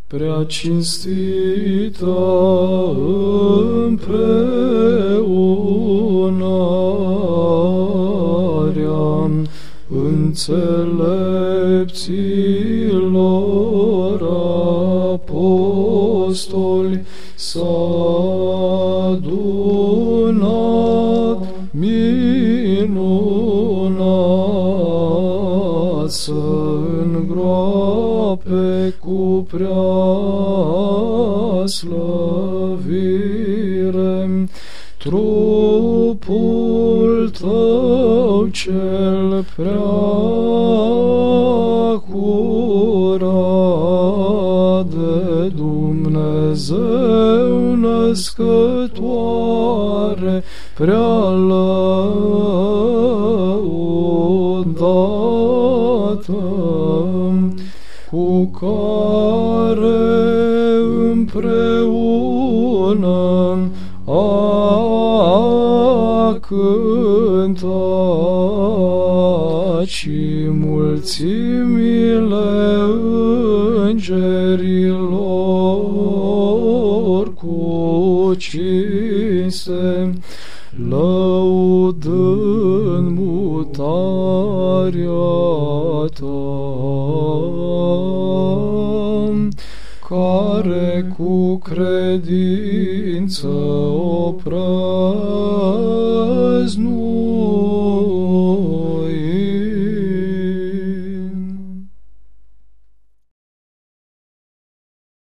prea cinstită împreunarea înțelepților apostoli s-a adunat minunat să îngroape cu prea slăvire trupul tău cel prea curat de Dumnezeu născătoare prea lăudată, cu care împreună a cântat și mulțimile îngerilor cu cinste, lăudând mutarea ta, care cu credință o